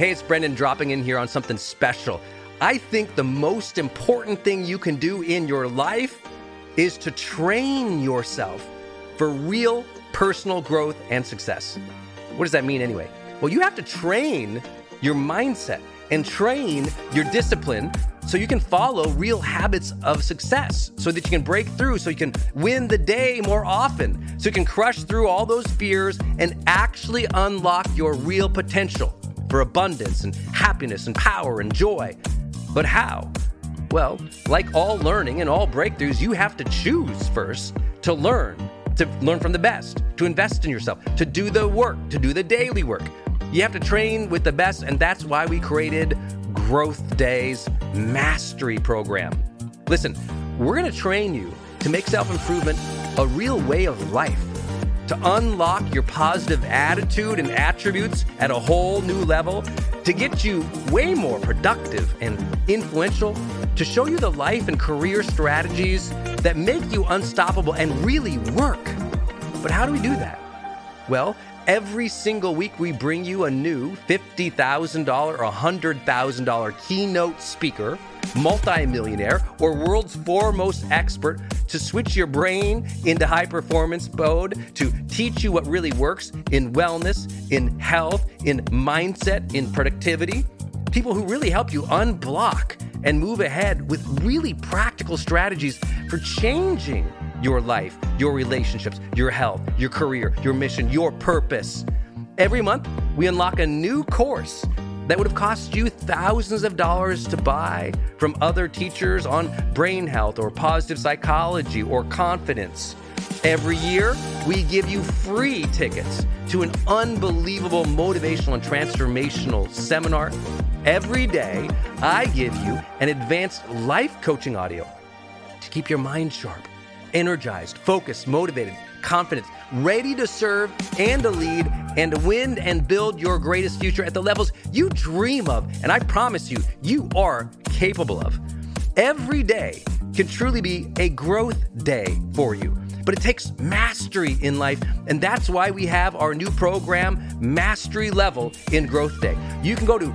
Hey, it's Brendan dropping in here on something special. I think the most important thing you can do in your life is to train yourself for real personal growth and success. What does that mean anyway? Well, you have to train your mindset and train your discipline so you can follow real habits of success, so that you can break through, so you can win the day more often, so you can crush through all those fears and actually unlock your real potential for abundance and happiness and power and joy. But how? Well, like all learning and all breakthroughs, you have to choose first to learn from the best, to invest in yourself, to do the work, to do the daily work. You have to train with the best, and that's why we created Growth Day's Mastery Program. Listen, we're going to train you to make self-improvement a real way of life, to unlock your positive attitude and attributes at a whole new level, to get you way more productive and influential, to show you the life and career strategies that make you unstoppable and really work. But how do we do that? Well, every single week we bring you a new $50,000 or $100,000 keynote speaker, multimillionaire, or world's foremost expert to switch your brain into high performance mode, to teach you what really works in wellness, in health, in mindset, in productivity. People who really help you unblock and move ahead with really practical strategies for changing your life, your relationships, your health, your career, your mission, your purpose. Every month, we unlock a new course that would have cost you thousands of dollars to buy from other teachers on brain health or positive psychology or confidence. Every year, we give you free tickets to an unbelievable motivational and transformational seminar. Every day, I give you an advanced life coaching audio to keep your mind sharp, energized, focused, motivated, confident, ready to serve and to lead and to win and build your greatest future at the levels you dream of. And I promise you, you are capable of. Every day can truly be a growth day for you. But it takes mastery in life, and that's why we have our new program, Mastery Level in Growth Day. You can go to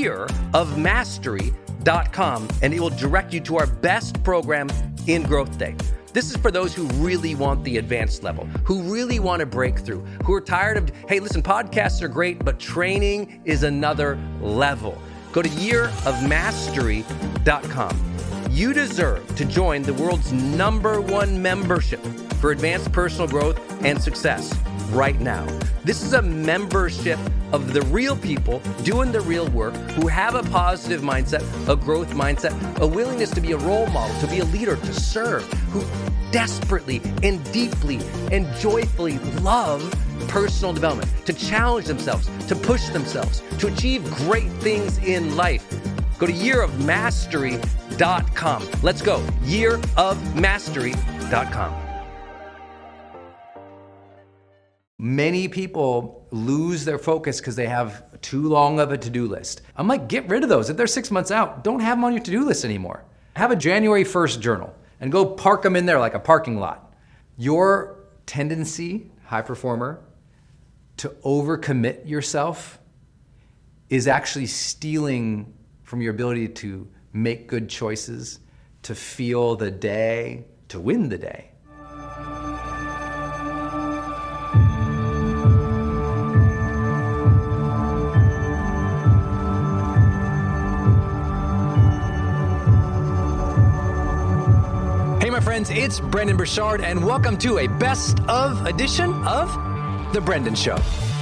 yearofmastery.com, and it will direct you to our best program in Growth Day. This is for those who really want the advanced level, who really want to break through, who are tired of, hey, listen, podcasts are great, but training is another level. Go to yearofmastery.com. You deserve to join the world's #1 membership for advanced personal growth and success right now. This is a membership of the real people doing the real work, who have a positive mindset, a growth mindset, a willingness to be a role model, to be a leader, to serve, who desperately and deeply and joyfully love personal development, to challenge themselves, to push themselves, to achieve great things in life. Go to yearofmastery.com. Let's go. yearofmastery.com. Many people lose their focus because they have too long of a to-do list. I'm like, get rid of those. If they're 6 months out, don't have them on your to-do list anymore. Have a January 1st journal and go park them in there like a parking lot. Your tendency, high performer, to overcommit yourself is actually stealing from your ability to make good choices, to feel the day, to win the day. Hey, my friends, it's Brendan Burchard, and welcome to a best of edition of The Brendan Show.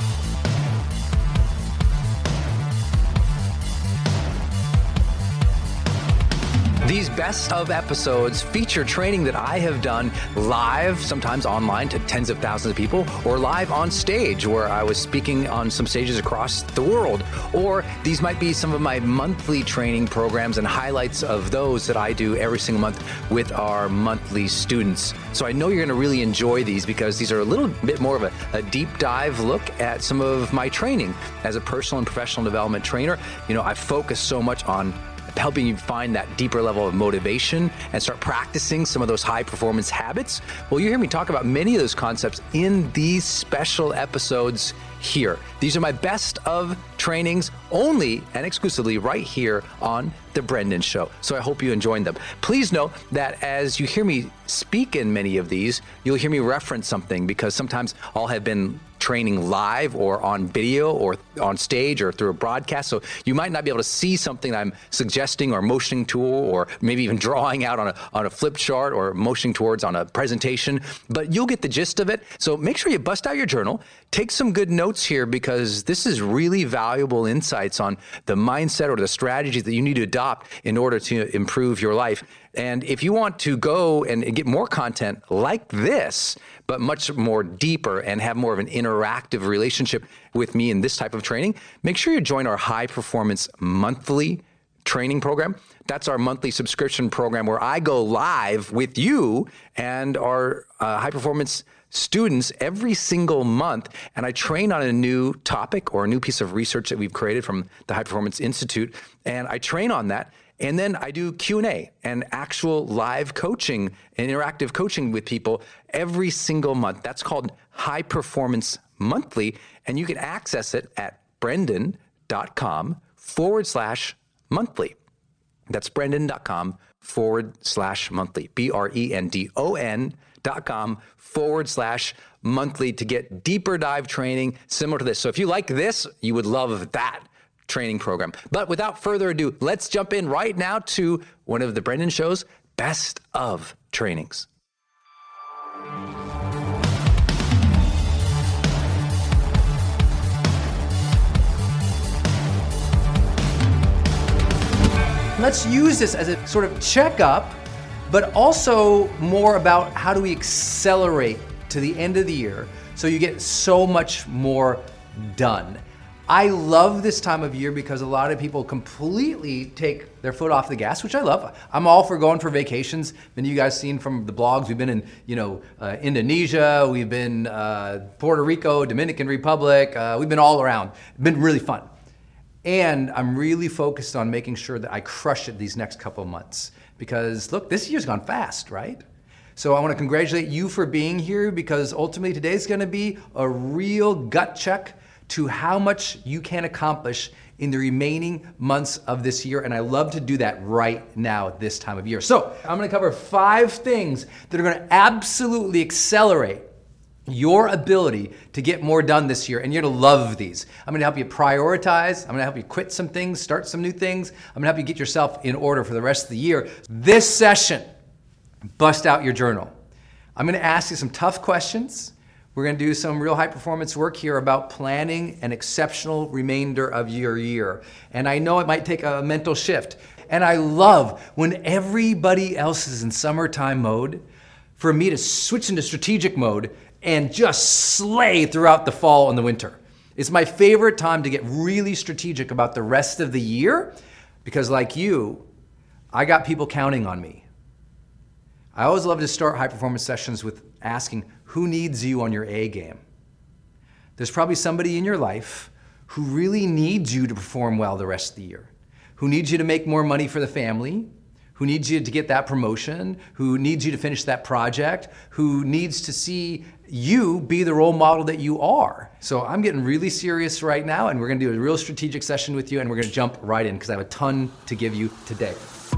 These best of episodes feature training that I have done live, sometimes online to tens of thousands of people, or live on stage where I was speaking on some stages across the world. Or these might be some of my monthly training programs and highlights of those that I do every single month with our monthly students. So I know you're going to really enjoy these because these are a little bit more of a deep dive look at some of my training as a personal and professional development trainer. You know, I focus so much on helping you find that deeper level of motivation and start practicing some of those high performance habits. Well, you hear me talk about many of those concepts in these special episodes here. These are my best of trainings only and exclusively right here on The Brendon Show. So I hope you enjoyed them. Please know that as you hear me speak in many of these, you'll hear me reference something, because sometimes I'll have been training live or on video or on stage or through a broadcast. So you might not be able to see something I'm suggesting or motioning to, or maybe even drawing out on a flip chart or motioning towards on a presentation, but you'll get the gist of it. So make sure you bust out your journal, take some good notes here, because this is really valuable insights on the mindset or the strategies that you need to adopt in order to improve your life. And if you want to go and get more content like this, but much more deeper and have more of an interactive relationship with me in this type of training, make sure you join our High Performance Monthly training program. That's our monthly subscription program where I go live with you and our high performance students every single month, and I train on a new topic or a new piece of research that we've created from the High Performance Institute, and I train on that. And then I do Q&A and actual live coaching and interactive coaching with people every single month. That's called High Performance Monthly, and you can access it at brendon.com/monthly. That's brendon.com/monthly, BRENDON.com/monthly to get deeper dive training similar to this. So if you like this, you would love that training program. But without further ado, let's jump in right now to one of the Brendon Show's best of trainings. Let's use this as a sort of checkup, but also more about how do we accelerate to the end of the year so you get so much more done. I love this time of year because a lot of people completely take their foot off the gas, which I love. I'm all for going for vacations. And you guys seen from the blogs, we've been in, Indonesia, we've been Puerto Rico, Dominican Republic, we've been all around. It's been really fun. And I'm really focused on making sure that I crush it these next couple of months. Because look, this year's gone fast, right? So I want to congratulate you for being here, because ultimately today's going to be a real gut check to how much you can accomplish in the remaining months of this year. And I love to do that right now at this time of year. So I'm going to cover 5 things that are going to absolutely accelerate your ability to get more done this year. And you're going to love these. I'm going to help you prioritize. I'm going to help you quit some things, start some new things. I'm going to help you get yourself in order for the rest of the year. This session, bust out your journal. I'm going to ask you some tough questions. We're going to do some real high performance work here about planning an exceptional remainder of your year. And I know it might take a mental shift. And I love when everybody else is in summertime mode, for me to switch into strategic mode and just slay throughout the fall and the winter. It's my favorite time to get really strategic about the rest of the year, because like you, I got people counting on me. I always love to start high performance sessions with asking, who needs you on your A game? There's probably somebody in your life who really needs you to perform well the rest of the year, who needs you to make more money for the family, who needs you to get that promotion, who needs you to finish that project, who needs to see you be the role model that you are. So I'm getting really serious right now, and we're gonna do a real strategic session with you, and we're gonna jump right in because I have a ton to give you today.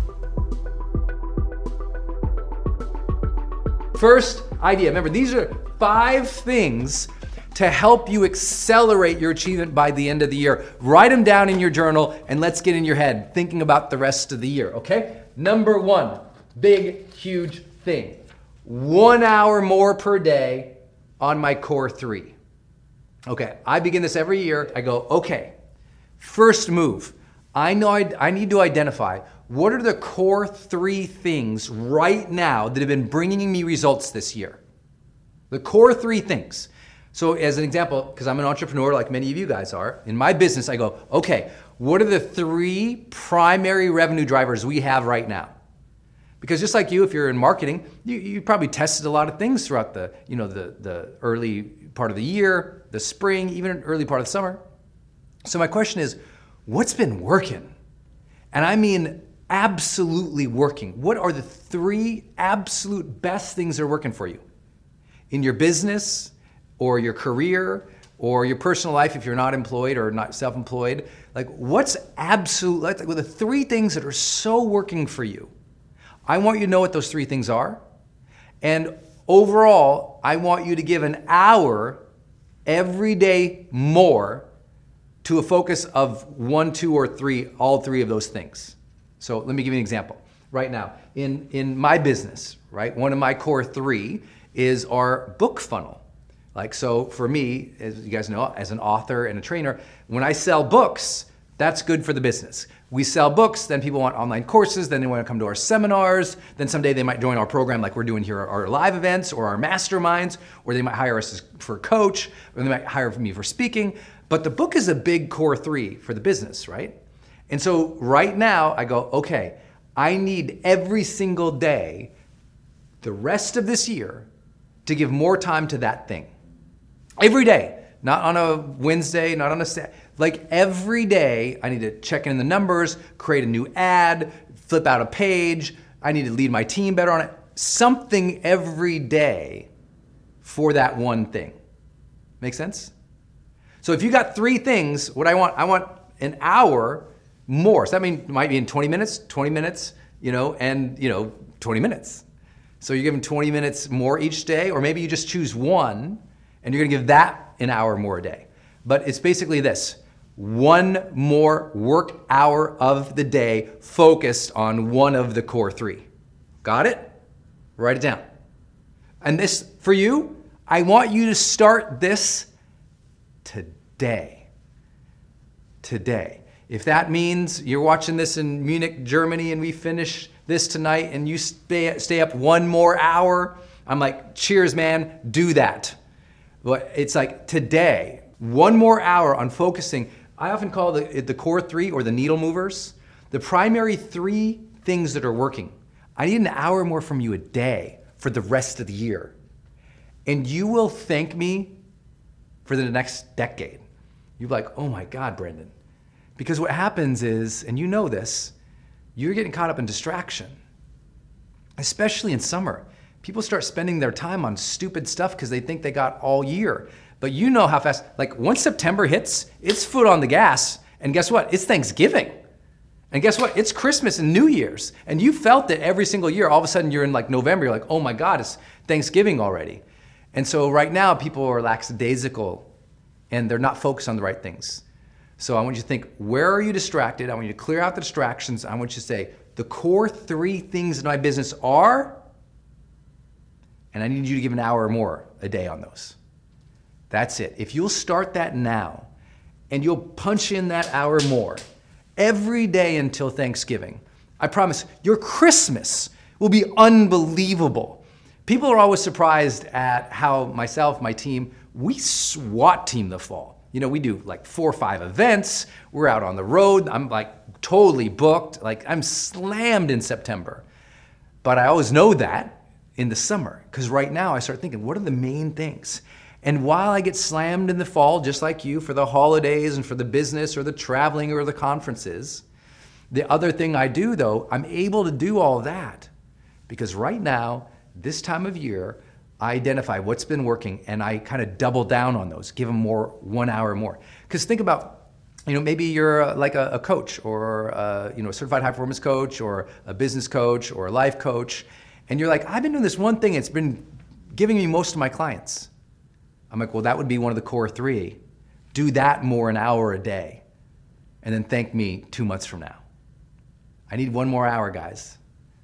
First idea, remember, these are 5 things to help you accelerate your achievement by the end of the year. Write them down in your journal, and let's get in your head thinking about the rest of the year, okay? Number 1, big, huge thing. 1 hour more per day on my core 3. Okay, I begin this every year. I go, okay, first move. I know I need to identify what are the core 3 things right now that have been bringing me results this year. The core 3 things. So as an example, because I'm an entrepreneur like many of you guys are, in my business I go, okay, what are the 3 primary revenue drivers we have right now? Because just like you, if you're in marketing, you probably tested a lot of things throughout the early part of the year, the spring, even an early part of the summer. So my question is, what's been working? And I mean absolutely working. What are the 3 absolute best things that are working for you? In your business, or your career, or your personal life if you're not employed or not self-employed. Like what's like the 3 things that are so working for you? I want you to know what those 3 things are. And overall, I want you to give an hour every day more to a focus of 1, 2, or 3, all 3 of those things. So let me give you an example. Right now, in my business, right, one of my core 3 is our book funnel. Like, so for me, as you guys know, as an author and a trainer, when I sell books, that's good for the business. We sell books, then people want online courses, then they want to come to our seminars, then someday they might join our program like we're doing here, our live events or our masterminds, or they might hire us for a coach, or they might hire me for speaking. But the book is a big core 3 for the business, right? And so right now I go, okay, I need every single day, the rest of this year, to give more time to that thing. Every day, not on a Wednesday, not on a Saturday. Like every day, I need to check in the numbers, create a new ad, flip out a page. I need to lead my team better on it. Something every day for that one thing. Make sense? So if you got 3 things, what I want an hour more. So that might be in 20 minutes, and 20 minutes. So you're giving 20 minutes more each day, or maybe you just choose one and you're gonna give that an hour more a day. But it's basically this: 1 more work hour of the day focused on one of the core 3. Got it? Write it down. And this, for you, I want you to start this today. Today. If that means you're watching this in Munich, Germany, and we finish this tonight and you stay up 1 more hour, I'm like, cheers, man, do that. But it's like today, 1 more hour on focusing. I often call it the core 3 or the needle movers, the primary 3 things that are working. I need an hour more from you a day for the rest of the year. And you will thank me for the next decade. You're like, oh my God, Brendan. Because what happens is, and you know this, you're getting caught up in distraction, especially in summer. People start spending their time on stupid stuff because they think they got all year. But you know how fast, like once September hits, it's foot on the gas. And guess what? It's Thanksgiving. And guess what? It's Christmas and New Year's. And you felt it every single year. All of a sudden you're in like November, you're like, oh my God, it's Thanksgiving already. And so right now people are lackadaisical and they're not focused on the right things. So I want you to think, where are you distracted? I want you to clear out the distractions. I want you to say, the core 3 things in my business are, and I need you to give an hour or more a day on those. That's it. If you'll start that now, and you'll punch in that hour more every day until Thanksgiving, I promise your Christmas will be unbelievable. People are always surprised at how myself, my team, we SWAT team the fall. You know, we do like 4 or 5 events. We're out on the road. I'm like totally booked. Like I'm slammed in September. But I always know that in the summer, because right now I start thinking, what are the main things? And while I get slammed in the fall, just like you, for the holidays and for the business or the traveling or the conferences, the other thing I do though, I'm able to do all that because right now, this time of year, I identify what's been working and I kind of double down on those, give them more, 1 hour more. Because think about, maybe you're like a coach or a certified high performance coach or a business coach or a life coach. And you're like, I've been doing this one thing, it's been giving me most of my clients. I'm like, well, that would be one of the core 3. Do that more, an hour a day. And then thank me 2 months from now. I need 1 more hour, guys.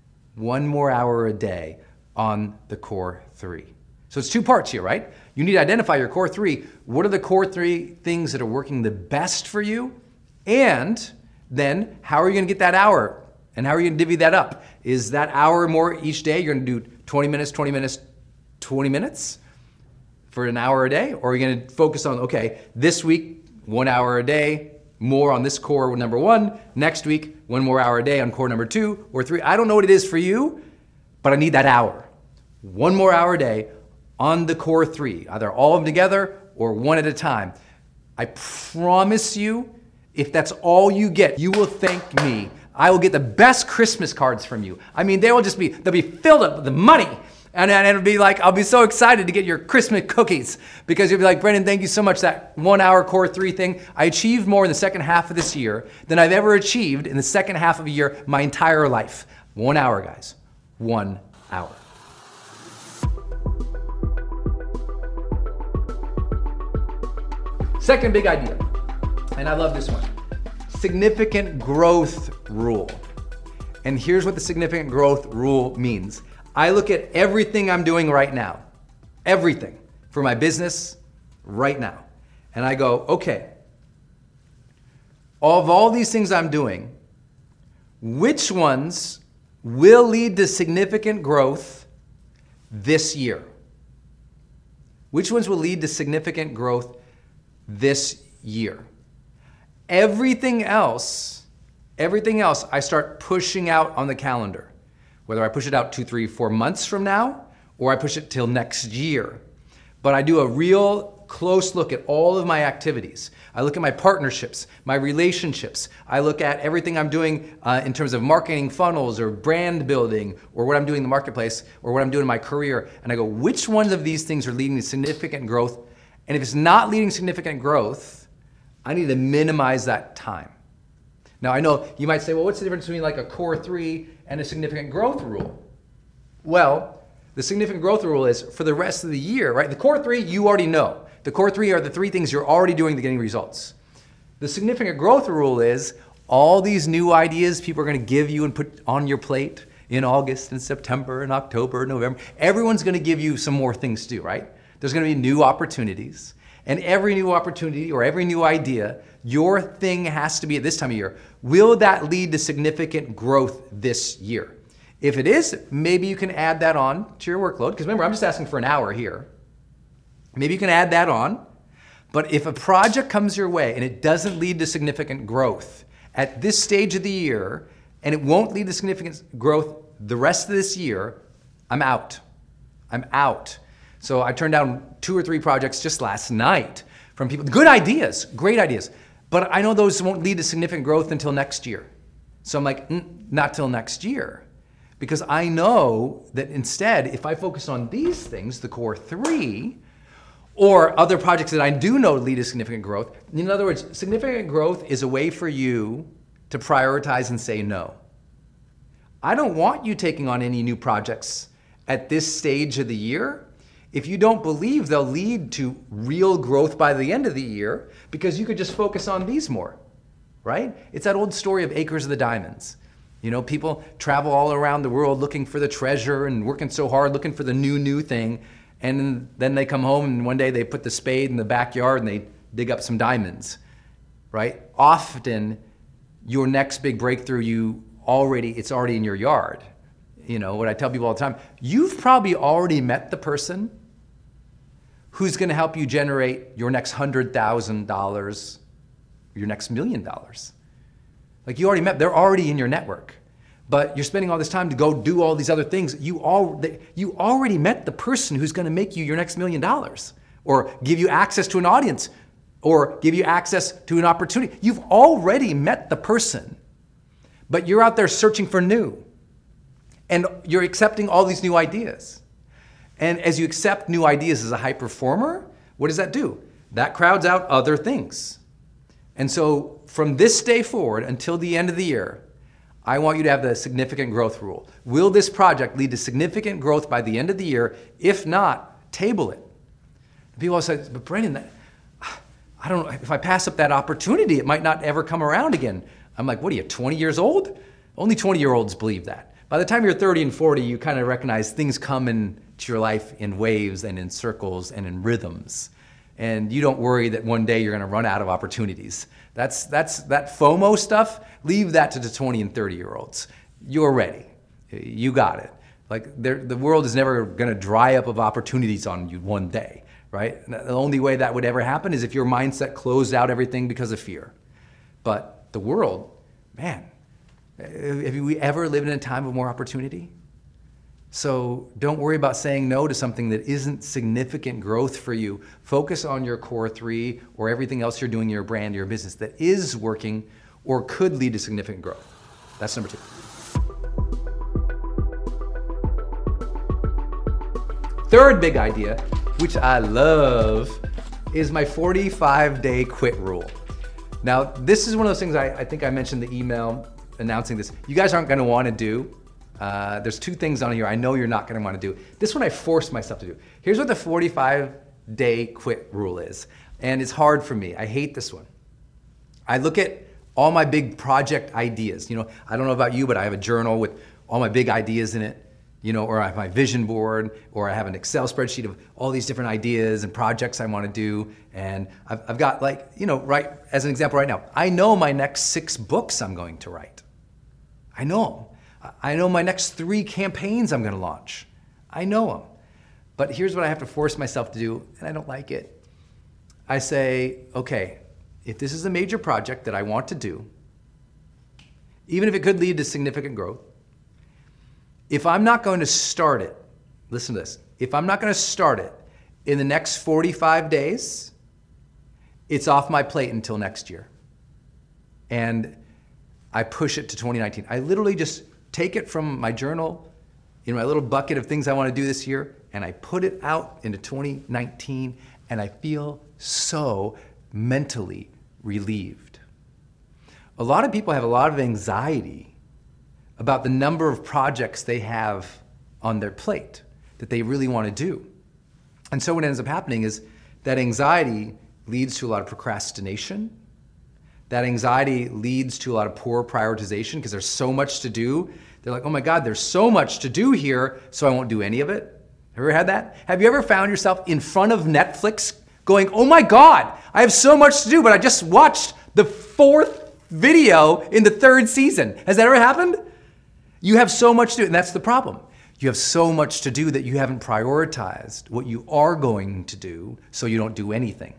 1 more hour a day on the core 3. So it's 2 parts here, right? You need to identify your core 3. What are the core 3 things that are working the best for you? And then how are you gonna get that hour? And how are you gonna divvy that up? Is that hour more each day? You're gonna do 20 minutes, 20 minutes, 20 minutes for an hour a day? Or are you gonna focus on, okay, this week, 1 hour a day, more on this core number 1. Next week, 1 more hour a day on core number 2 or 3. I don't know what it is for you, but I need that hour. 1 more hour a day on the core 3, either all of them together or one at a time. I promise you, if that's all you get, you will thank me. I will get the best Christmas cards from you. I mean, they'll be filled up with the money. And it'll be like, I'll be so excited to get your Christmas cookies because you'll be like, Brendan, thank you so much. That 1 hour core 3 thing, I achieved more in the second half of this year than I've ever achieved in the second half of a year my entire life. 1 hour, guys. 1 hour. Second big idea, and I love this one, significant growth rule. And here's what the significant growth rule means. I look at everything I'm doing right now, everything for my business right now, and I go, okay, of all these things I'm doing, which ones will lead to significant growth this year? Which ones will lead to significant growth this year? Everything else I start pushing out on the calendar. Whether I push it out 2, 3, 4 months from now, or I push it till next year. But I do a real close look at all of my activities. I look at my partnerships, my relationships. I look at everything I'm doing in terms of marketing funnels or brand building or what I'm doing in the marketplace or what I'm doing in my career. And I go, which ones of these things are leading to significant growth? And if it's not leading to significant growth, I need to minimize that time. Now, I know you might say, well, what's the difference between like a core 3 and a significant growth rule? Well, the significant growth rule is for the rest of the year, right? The core 3, you already know. The core 3 are the 3 things you're already doing to getting results. The significant growth rule is all these new ideas people are going to give you and put on your plate in August and September and October, November. Everyone's going to give you some more things to do, right? There's going to be new opportunities. And every new opportunity or every new idea, your thing has to be at this time of year. Will that lead to significant growth this year? If it is, maybe you can add that on to your workload. Because remember, I'm just asking for an hour here. Maybe you can add that on. But if a project comes your way and it doesn't lead to significant growth at this stage of the year, and it won't lead to significant growth the rest of this year, I'm out. I'm out. So I turned down 2 or 3 projects just last night from people. Good ideas, great ideas. But I know those won't lead to significant growth until next year. So I'm like, not till next year. Because I know that instead, if I focus on these things, the core 3, or other projects that I do know lead to significant growth, in other words, significant growth is a way for you to prioritize and say no. I don't want you taking on any new projects at this stage of the year if you don't believe they'll lead to real growth by the end of the year, because you could just focus on these more, right? It's that old story of Acres of the Diamonds. You know, people travel all around the world looking for the treasure and working so hard looking for the new thing, and then they come home and one day they put the spade in the backyard and they dig up some diamonds, right? Often, your next big breakthrough, it's already in your yard. You know, what I tell people all the time, you've probably already met the person who's going to help you generate your next $100,000, your next $1 million. Like you already met, they're already in your network. But you're spending all this time to go do all these other things. You already met the person who's going to make you your next $1 million, or give you access to an audience, or give you access to an opportunity. You've already met the person, but you're out there searching for new. And you're accepting all these new ideas. And as you accept new ideas as a high performer, what does that do? That crowds out other things. And so from this day forward until the end of the year, I want you to have the significant growth rule. Will this project lead to significant growth by the end of the year? If not, table it. People always say, but Brendan, I don't know, if I pass up that opportunity, it might not ever come around again. I'm like, what are you, 20 years old? Only 20-year-olds believe that. By the time you're 30 and 40, you kind of recognize things come into your life in waves and in circles and in rhythms. And you don't worry that one day you're going to run out of opportunities. That FOMO stuff, leave that to the 20 and 30-year-olds. You're ready. You got it. Like the world is never going to dry up of opportunities on you one day, right? The only way that would ever happen is if your mindset closed out everything because of fear. But the world, man, have we ever lived in a time of more opportunity? So don't worry about saying no to something that isn't significant growth for you. Focus on your core 3 or everything else you're doing in your brand, your business that is working or could lead to significant growth. That's number 2. third big idea, which I love, is my 45-day quit rule. Now, this is one of those things I think I mentioned in the email announcing this. You guys aren't gonna wanna do. There's two things on here I know you're not gonna wanna do. This one I forced myself to do. Here's what the 45-day quit rule is. And it's hard for me. I hate this one. I look at all my big project ideas. I don't know about you, but I have a journal with all my big ideas in it, or I have my vision board, or I have an Excel spreadsheet of all these different ideas and projects I want to do. And I've got right, as an example right now, I know my next 6 books I'm going to write. I know them. I know my next 3 campaigns I'm going to launch. I know them. But here's what I have to force myself to do, and I don't like it. I say, okay, if this is a major project that I want to do, even if it could lead to significant growth, if I'm not going to start it, listen to this, if I'm not going to start it in the next 45 days, it's off my plate until next year. And I push it to 2019. I literally just take it from my journal, my little bucket of things I want to do this year, and I put it out into 2019, and I feel so mentally relieved. A lot of people have a lot of anxiety about the number of projects they have on their plate that they really want to do. And so what ends up happening is that anxiety leads to a lot of procrastination. That anxiety leads to a lot of poor prioritization because there's so much to do. They're like, oh my God, there's so much to do here, so I won't do any of it. Have you ever had that? Have you ever found yourself in front of Netflix going, oh my God, I have so much to do, but I just watched the 4th video in the 3rd season. Has that ever happened? You have so much to do, and that's the problem. You have so much to do that you haven't prioritized what you are going to do, so you don't do anything.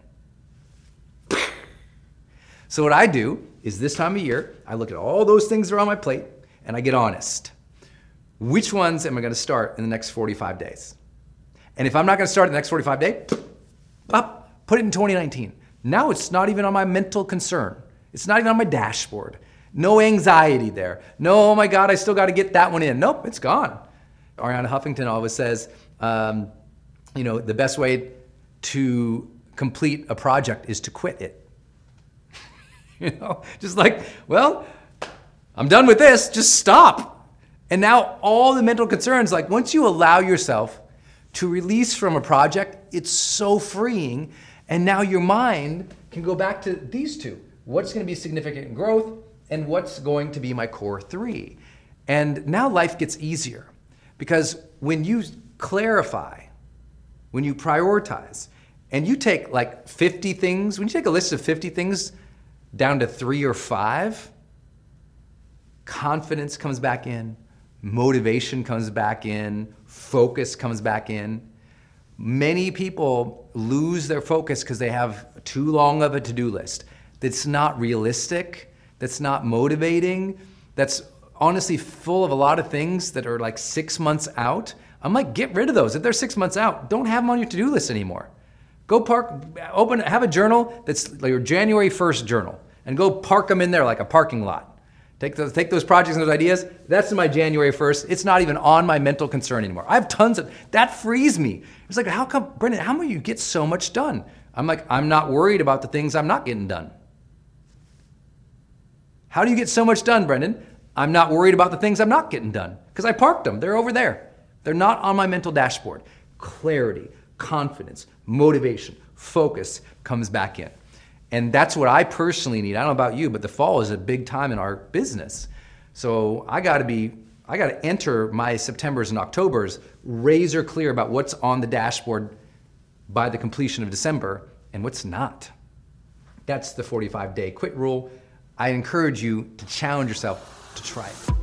So what I do is this time of year, I look at all those things that are on my plate, and I get honest. Which ones am I going to start in the next 45 days? And if I'm not going to start in the next 45 days, put it in 2019. Now it's not even on my mental concern. It's not even on my dashboard. No anxiety there. No, oh my God, I still got to get that one in. Nope, it's gone. Arianna Huffington always says, the best way to complete a project is to quit it. Just like, well, I'm done with this, just stop. And now all the mental concerns, like once you allow yourself to release from a project, it's so freeing. And now your mind can go back to these two. What's going to be significant growth and what's going to be my core 3? And now life gets easier because when you clarify, when you prioritize, and you take like 50 things, when you take a list of 50 things down to 3 or 5, confidence comes back in, motivation comes back in, focus comes back in. Many people lose their focus because they have too long of a to-do list that's not realistic, that's not motivating, that's honestly full of a lot of things that are like 6 months out. I'm like, get rid of those. If they're 6 months out, don't have them on your to-do list anymore. Go have a journal that's like your January 1st journal and go park them in there like a parking lot. Take those projects and those ideas. That's in my January 1st. It's not even on my mental concern anymore. I have tons of, that frees me. It's like, how come, Brendan, how do you get so much done? I'm like, I'm not worried about the things I'm not getting done. How do you get so much done, Brendan? I'm not worried about the things I'm not getting done because I parked them. They're over there. They're not on my mental dashboard. Clarity, confidence, motivation, focus comes back in. And that's what I personally need. I don't know about you, but the fall is a big time in our business. So I got to enter my Septembers and Octobers razor clear about what's on the dashboard by the completion of December and what's not. That's the 45-day quit rule. I encourage you to challenge yourself to try it.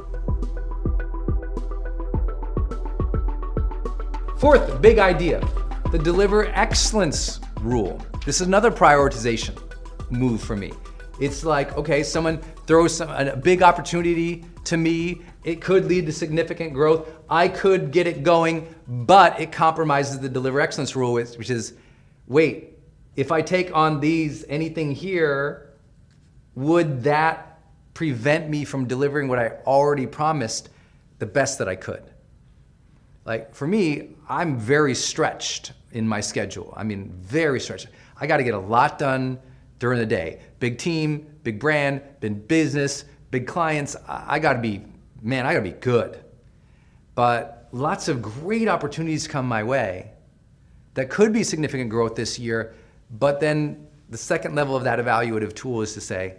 4th big idea, the deliver excellence rule. This is another prioritization move for me. It's like, okay, someone throws a big opportunity to me. It could lead to significant growth. I could get it going, but it compromises the deliver excellence rule, which is, wait, if I take on anything here, would that prevent me from delivering what I already promised the best that I could? Like for me, I'm very stretched in my schedule. I mean, very stretched. I got to get a lot done during the day. Big team, big brand, big business, big clients. I got to be good. But lots of great opportunities come my way that could be significant growth this year. But then the second level of that evaluative tool is to say,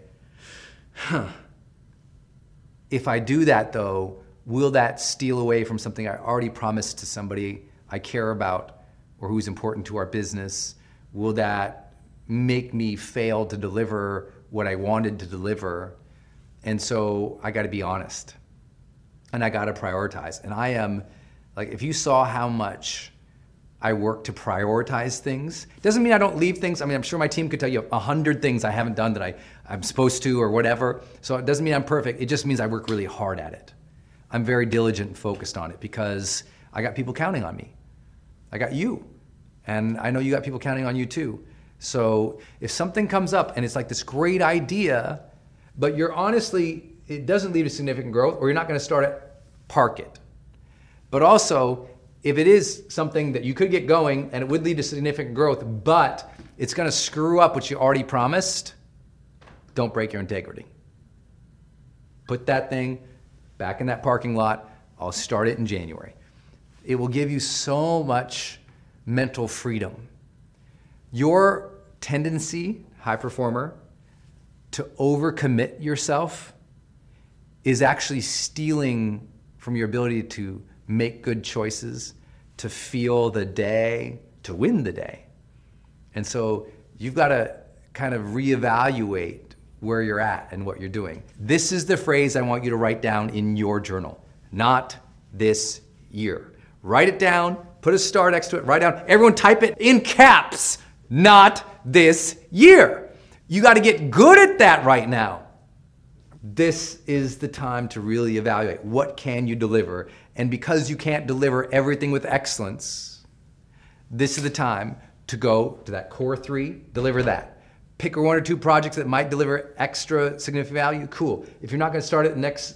if I do that though, will that steal away from something I already promised to somebody I care about or who's important to our business? Will that make me fail to deliver what I wanted to deliver? And so I got to be honest and I got to prioritize. And I am like, if you saw how much I work to prioritize things, doesn't mean I don't leave things. I mean, I'm sure my team could tell you 100 things I haven't done that I'm supposed to or whatever. So it doesn't mean I'm perfect. It just means I work really hard at it. I'm very diligent and focused on it because I got people counting on me. I got you. And I know you got people counting on you too. So if something comes up and it's like this great idea, but it doesn't lead to significant growth, or you're not going to start it, park it. But also, if it is something that you could get going and it would lead to significant growth, but it's going to screw up what you already promised, don't break your integrity. Put that thing back in that parking lot. I'll start it in January. It will give you so much mental freedom. Your tendency, high performer, to overcommit yourself is actually stealing from your ability to make good choices, to feel the day, to win the day. And so you've got to kind of reevaluate where you're at and what you're doing. This is the phrase I want you to write down in your journal. Not this year. Write it down, put a star next to it, write down, everyone type it in caps, not this year. You got to get good at that right now. This is the time to really evaluate what can you deliver. And because you can't deliver everything with excellence, this is the time to go to that core 3, deliver that. Pick one or two projects that might deliver extra significant value, cool. If you're not going to start it the next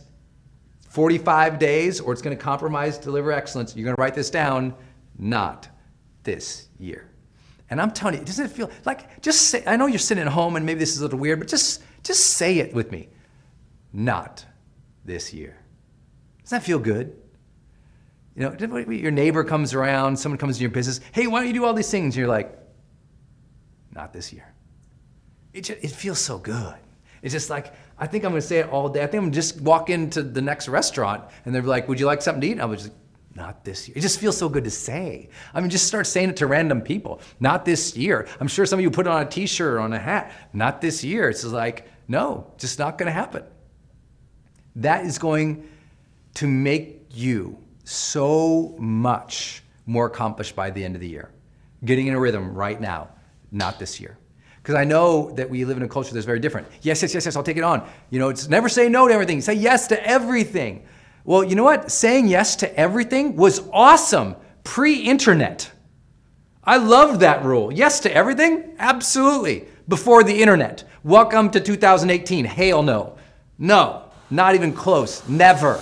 45 days or it's going to compromise deliver excellence, you're going to write this down, not this year. And I'm telling you, doesn't it feel like, just say, I know you're sitting at home and maybe this is a little weird, but just say it with me. Not this year. Does that feel good? You know, your neighbor comes around, someone comes in your business, hey, why don't you do all these things? And you're like, not this year. It feels so good. It's just like, I think I'm going to say it all day. I think I'm going to just walk into the next restaurant and they're like, would you like something to eat? And I was just, not this year. It just feels so good to say. I mean, just start saying it to random people. Not this year. I'm sure some of you put it on a t-shirt or on a hat. Not this year. It's just like, no, just not going to happen. That is going to make you so much more accomplished by the end of the year. Getting in a rhythm right now, not this year. Because I know that we live in a culture that's very different. Yes, I'll take it on. You know, it's never say no to everything. Say yes to everything. Well, you know what? Saying yes to everything was awesome pre-internet. I loved that rule. Yes to everything? Absolutely. Before the internet. Welcome to 2018. Hail no. No, not even close. Never.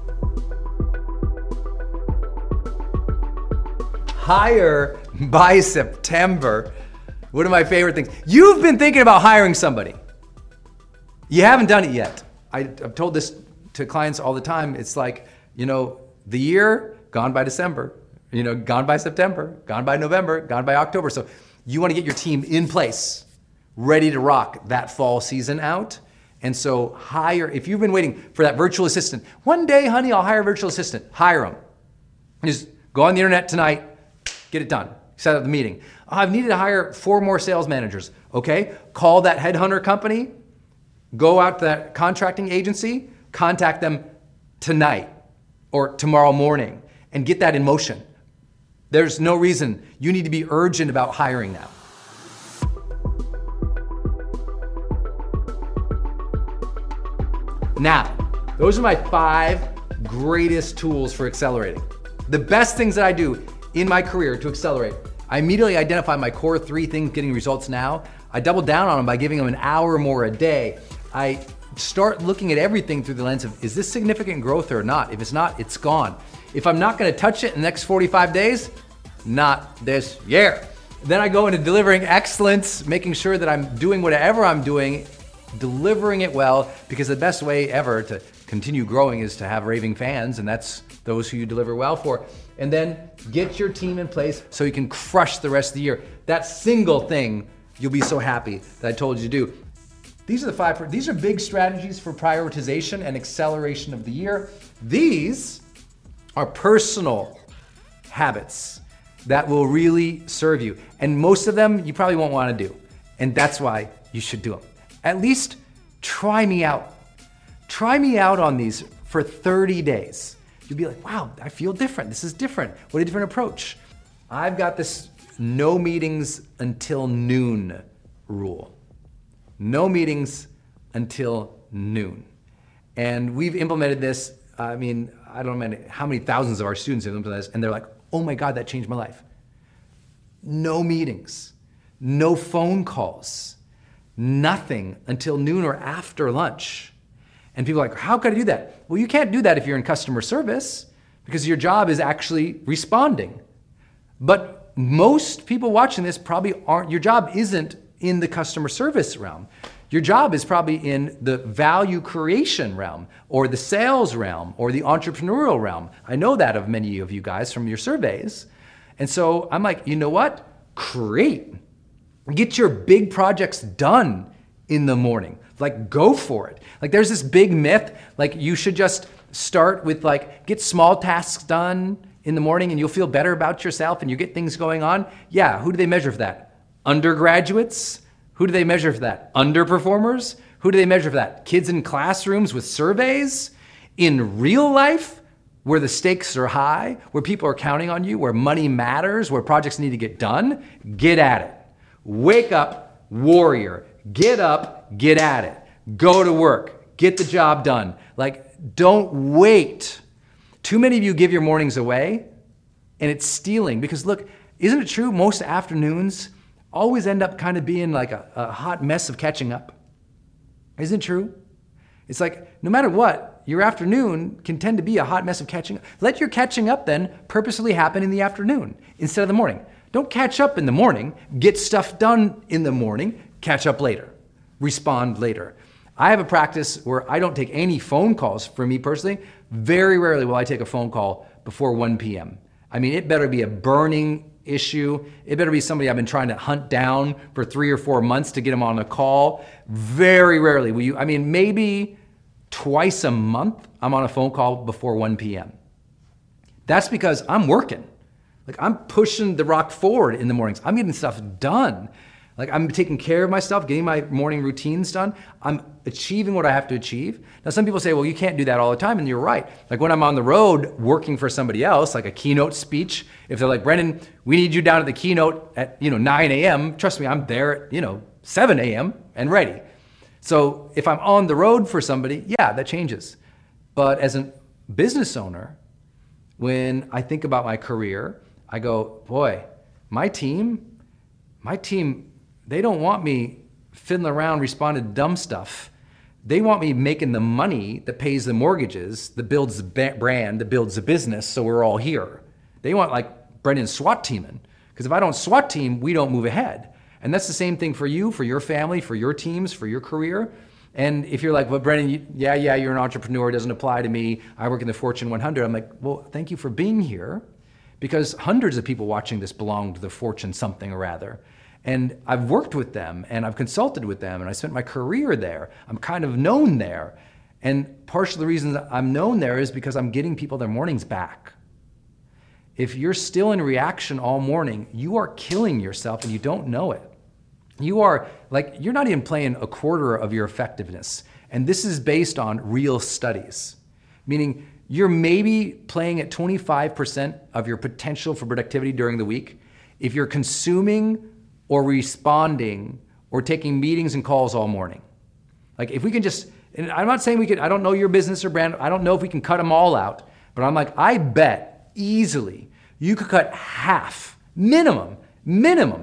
Hire by September. One of my favorite things. You've been thinking about hiring somebody. You haven't done it yet. I've told this to clients all the time. It's like, you know, the year gone by December, you know, gone by September, gone by November, gone by October. So you want to get your team in place, ready to rock that fall season out. And so hire, if you've been waiting for that virtual assistant, one day, honey, I'll hire a virtual assistant. Hire them. Just go on the internet tonight, get it done. Set up the meeting. I've needed to hire 4 more sales managers. Okay, call that headhunter company, go out to that contracting agency, contact them tonight or tomorrow morning and get that in motion. There's no reason you need to be urgent about hiring now. Now, those are my 5 greatest tools for accelerating. The best things that I do in my career to accelerate. I immediately identify my core 3 things getting results now. I double down on them by giving them an hour more a day. I start looking at everything through the lens of, is this significant growth or not? If it's not, it's gone. If I'm not gonna touch it in the next 45 days, not this year. Then I go into delivering excellence, making sure that I'm doing whatever I'm doing, delivering it well, because the best way ever to continue growing is to have raving fans, and that's those who you deliver well for. And then get your team in place so you can crush the rest of the year. That single thing, you'll be so happy that I told you to do. These are big strategies for prioritization and acceleration of the year. These are personal habits that will really serve you. And most of them you probably won't want to do. And that's why you should do them. At least try me out. Try me out on these for 30 days. You'll be like, wow, I feel different. This is different. What a different approach. I've got this no meetings until noon rule. No meetings until noon. And we've implemented this. I mean, I don't know how many thousands of our students have implemented this, and they're like, oh my God, that changed my life. No meetings, no phone calls, nothing until noon or after lunch. And people are like, how could I do that? Well, you can't do that if you're in customer service because your job is actually responding. But most people watching this probably aren't, your job isn't in the customer service realm. Your job is probably in the value creation realm or the sales realm or the entrepreneurial realm. I know that of many of you guys from your surveys. And so I'm like, you know what? Create. Get your big projects done in the morning. Like, go for it. Like, there's this big myth, like you should just start with get small tasks done in the morning and you'll feel better about yourself and you get things going on. Yeah, who do they measure for that? Undergraduates? Who do they measure for that? Underperformers? Who do they measure for that? Kids in classrooms with surveys? In real life, where the stakes are high, where people are counting on you, where money matters, where projects need to get done, get at it. Wake up, warrior. Get up, get at it. Go to work. Get the job done. Don't wait. Too many of you give your mornings away, and it's stealing. Because look, isn't it true most afternoons always end up kind of being like a hot mess of catching up? Isn't it true? It's like, no matter what, your afternoon can tend to be a hot mess of catching up. Let your catching up then purposely happen in the afternoon instead of the morning. Don't catch up in the morning. Get stuff done in the morning. Catch up later. Respond later. I have a practice where I don't take any phone calls for me personally. Very rarely will I take a phone call before 1 p.m. I mean, it better be a burning issue. It better be somebody I've been trying to hunt down for 3 or 4 months to get them on a call. Very rarely will you, maybe twice a month I'm on a phone call before 1 p.m. That's because I'm working. I'm pushing the rock forward in the mornings. I'm getting stuff done. I'm taking care of myself, getting my morning routines done. I'm achieving what I have to achieve. Now, some people say, well, you can't do that all the time, and you're right. When I'm on the road working for somebody else, like a keynote speech, if they're like, Brendan, we need you down at the keynote at 9 a.m., trust me, I'm there at 7 a.m. and ready. So if I'm on the road for somebody, yeah, that changes. But as a business owner, when I think about my career, I go, boy, my team, they don't want me fiddling around responding to dumb stuff. They want me making the money that pays the mortgages, that builds the brand, that builds the business, so we're all here. They want Brendan SWAT teaming, because if I don't SWAT team, we don't move ahead. And that's the same thing for you, for your family, for your teams, for your career. And if you're like, well, Brendan, you're an entrepreneur, it doesn't apply to me. I work in the Fortune 100. I'm like, well, thank you for being here, because hundreds of people watching this belong to the Fortune something or other. And I've worked with them and I've consulted with them and I spent my career there. I'm kind of known there. And partially the reason that I'm known there is because I'm getting people their mornings back. If you're still in reaction all morning, you are killing yourself and you don't know it. You're not even playing a quarter of your effectiveness. And this is based on real studies, meaning you're maybe playing at 25% of your potential for productivity during the week if you're consuming or responding or taking meetings and calls all morning. If we can just, and I'm not saying we could, I don't know your business or brand, I don't know if we can cut them all out, but I'm like, I bet easily you could cut half, minimum,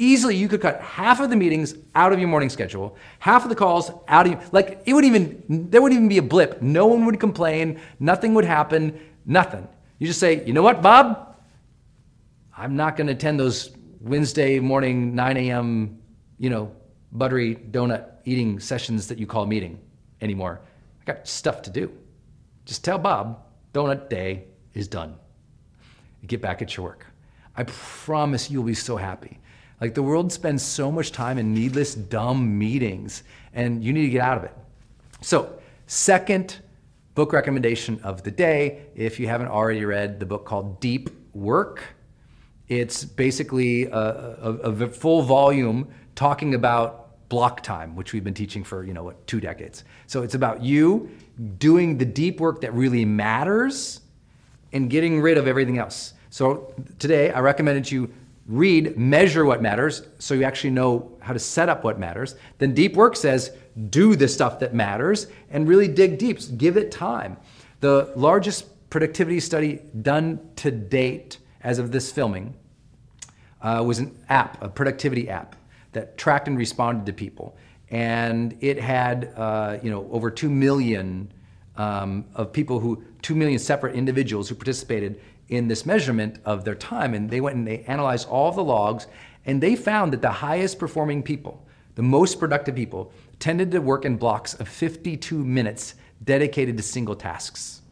Easily, you could cut half of the meetings out of your morning schedule, half of the calls out of there wouldn't even be a blip. No one would complain. Nothing would happen. Nothing. You just say, you know what, Bob? I'm not going to attend those Wednesday morning 9 a.m., buttery donut eating sessions that you call meeting anymore. I got stuff to do. Just tell Bob, donut day is done. Get back at your work. I promise you'll be so happy. Like, the world spends so much time in needless, dumb meetings, and you need to get out of it. So, second book recommendation of the day, if you haven't already read the book called Deep Work, it's basically a full volume talking about block time, which we've been teaching for, 2 decades. So it's about you doing the deep work that really matters and getting rid of everything else. So today I recommended you read Measure What Matters, so you actually know how to set up what matters. Then Deep Work says, do the stuff that matters and really dig deep. Give it time. The largest productivity study done to date as of this filming was an app, a productivity app that tracked and responded to people. And it had over 2 million of people 2 million separate individuals who participated in this measurement of their time. And they went and they analyzed all of the logs, and they found that the highest performing people, the most productive people, tended to work in blocks of 52 minutes dedicated to single tasks.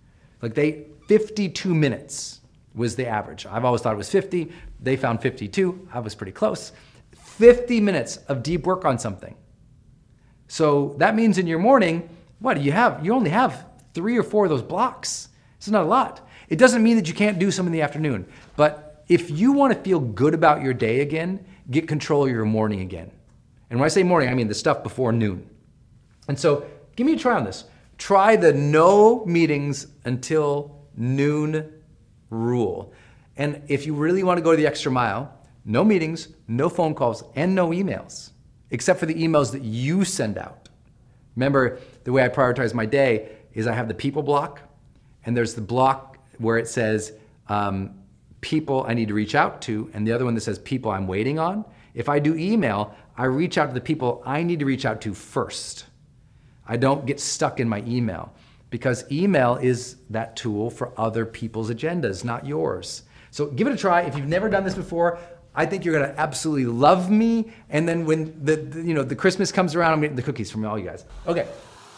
52 minutes was the average. I've always thought it was 50. They found 52. I was pretty close. 50 minutes of deep work on something. So that means in your morning, what do you have? You only have 3 or 4 of those blocks. It's not a lot. It doesn't mean that you can't do some in the afternoon. But if you want to feel good about your day again, get control of your morning again. And when I say morning, I mean the stuff before noon. And so give me a try on this. Try the no meetings until noon rule. And if you really want to go to the extra mile, no meetings, no phone calls, and no emails, except for the emails that you send out. Remember, the way I prioritize my day is I have the people block, and there's the block where it says people I need to reach out to, and the other one that says people I'm waiting on. If I do email, I reach out to the people I need to reach out to first. I don't get stuck in my email, because email is that tool for other people's agendas, not yours. So give it a try. If you've never done this before, I think you're gonna absolutely love me. And then when the Christmas comes around, I'm getting the cookies from all you guys. Okay.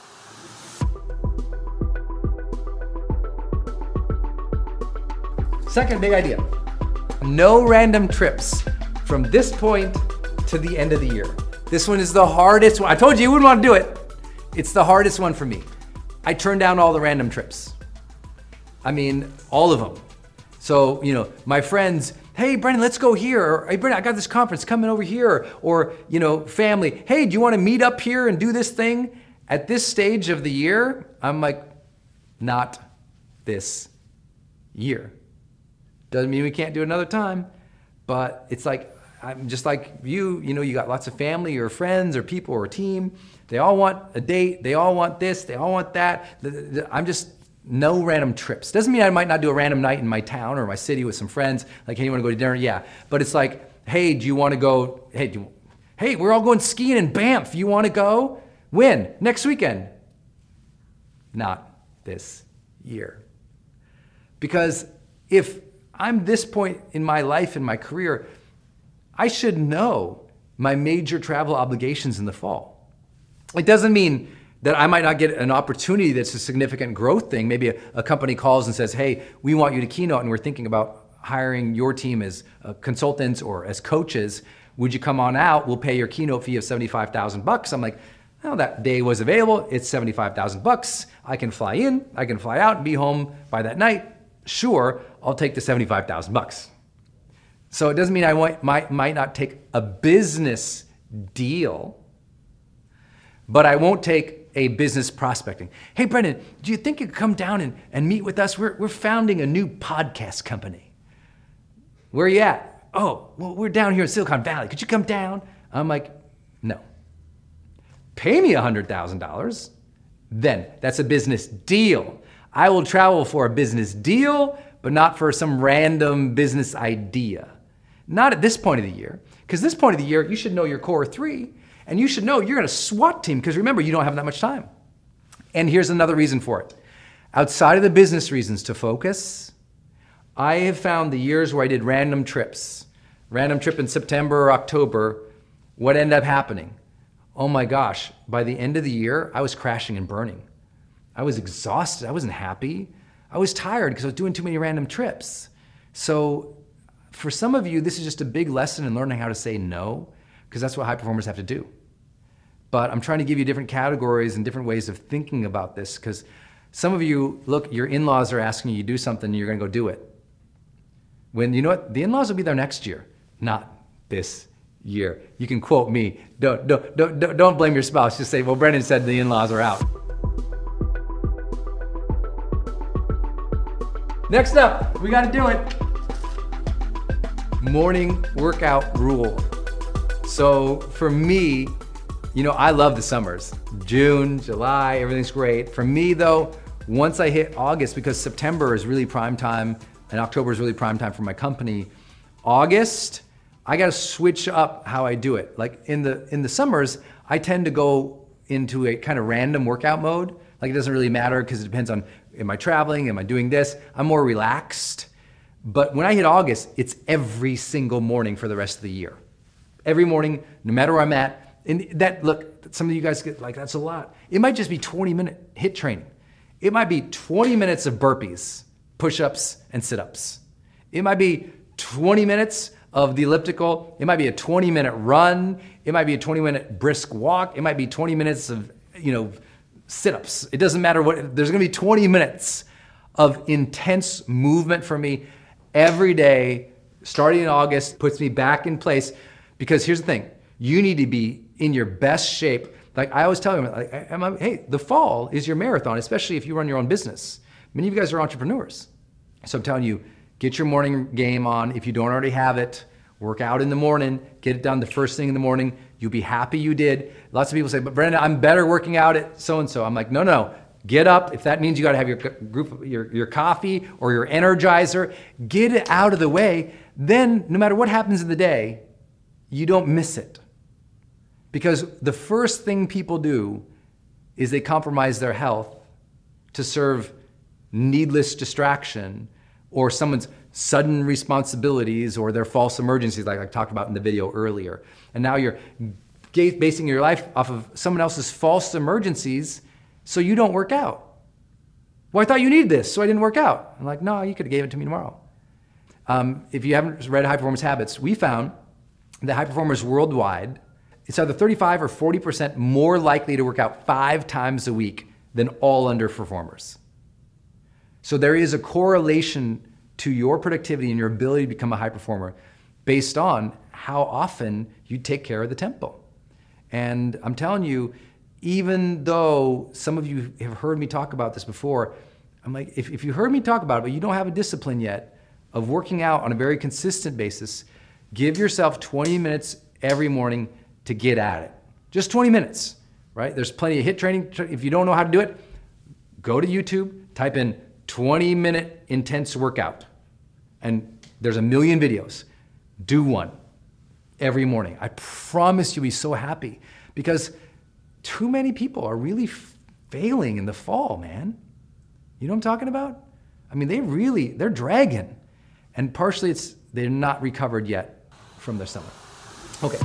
Second big idea, no random trips from this point to the end of the year. This one is the hardest one. I told you wouldn't want to do it. It's the hardest one for me. I turned down all the random trips. I mean, all of them. So, my friends, hey, Brendan, let's go here. Or, hey, Brendan, I got this conference coming over here. Or, family, hey, do you want to meet up here and do this thing? At this stage of the year, I'm like, not this year. Doesn't mean we can't do it another time, but it's like, I'm just like you got lots of family or friends or people or a team. They all want a date. They all want this. They all want that. I'm just no random trips. Doesn't mean I might not do a random night in my town or my city with some friends. Like, hey, you want to go to dinner? Yeah. But it's like, hey, do you want to go? Hey, we're all going skiing in Banff. You want to go? When? Next weekend. Not this year. Because if I'm this point in my life, in my career, I should know my major travel obligations in the fall. It doesn't mean that I might not get an opportunity that's a significant growth thing. Maybe a company calls and says, hey, we want you to keynote and we're thinking about hiring your team as consultants or as coaches. Would you come on out? We'll pay your keynote fee of $75,000. I'm like, well, that day was available. It's $75,000. I can fly in, I can fly out and be home by that night. Sure, I'll take the $75,000. So it doesn't mean I might not take a business deal, but I won't take a business prospecting. Hey, Brendan, do you think you could come down and meet with us? We're founding a new podcast company. Where are you at? Oh, well, we're down here in Silicon Valley. Could you come down? I'm like, no. Pay me $100,000. Then that's a business deal. I will travel for a business deal, but not for some random business idea. Not at this point of the year, Because this point of the year, you should know your core three, and you should know you're gonna SWAT team, because remember, you don't have that much time. And here's another reason for it. Outside of the business reasons to focus, I have found the years where I did random trips, random trip in September or October, what ended up happening? Oh my gosh, by the end of the year, I was crashing and burning. I was exhausted, I wasn't happy. I was tired because I was doing too many random trips. So for some of you, this is just a big lesson in learning how to say no, because that's what high performers have to do. But I'm trying to give you different categories and different ways of thinking about this, because some of you, look, your in-laws are asking you to do something and you're gonna go do it. When, you know what, the in-laws will be there next year, not this year. You can quote me, don't blame your spouse, just say, well, Brendan said the in-laws are out. Next up, we gotta do it. Morning workout rule. So for me, you know, I love the summers. June, July, everything's great. For me though, once I hit August, because September is really prime time and October is really prime time for my company, August, I gotta switch up how I do it. Like in the summers, I tend to go into a kind of random workout mode. Like it doesn't really matter because it depends on, am I traveling, am I doing this? I'm more relaxed. But when I hit August, it's every single morning for the rest of the year. Every morning, no matter where I'm at. And that, look, some of you guys get like, that's a lot. It might just be 20-minute HIIT training. It might be 20 minutes of burpees, push-ups, and sit-ups. It might be 20 minutes of the elliptical. It might be a 20-minute run. It might be a 20-minute brisk walk. It might be 20 minutes of, sit-ups. It doesn't matter what, there's gonna be 20 minutes of intense movement for me every day, starting in August, puts me back in place. Because here's the thing, you need to be in your best shape. Like I always tell them, hey, the fall is your marathon, especially if you run your own business. Many of you guys are entrepreneurs. So I'm telling you, get your morning game on. If you don't already have it, work out in the morning, get it done the first thing in the morning. You'll be happy you did. Lots of people say, but Brendan, I'm better working out at so-and-so. I'm like, no. Get up. If that means you gotta have your coffee or your Energizer, get it out of the way. Then no matter what happens in the day, you don't miss it. Because the first thing people do is they compromise their health to serve needless distraction or someone's sudden responsibilities or their false emergencies, like I talked about in the video earlier. And now you're basing your life off of someone else's false emergencies so you don't work out. Well, I thought you needed this, so I didn't work out. I'm like, no, you could have gave it to me tomorrow. If you haven't read High Performance Habits, we found that high performers worldwide, it's either 35 or 40% more likely to work out 5 times a week than all underperformers. So there is a correlation to your productivity and your ability to become a high performer based on how often you take care of the tempo. And I'm telling you, even though some of you have heard me talk about this before, I'm like, if you heard me talk about it, but you don't have a discipline yet of working out on a very consistent basis, give yourself 20 minutes every morning to get at it. Just 20 minutes, right? There's plenty of HIIT training. If you don't know how to do it, go to YouTube, type in 20-minute intense workout, and there's a million videos. Do one every morning. I promise you'll be so happy, because too many people are really failing in the fall, man. You know what I'm talking about? I mean, they're dragging. And partially they're not recovered yet from their summer. Okay.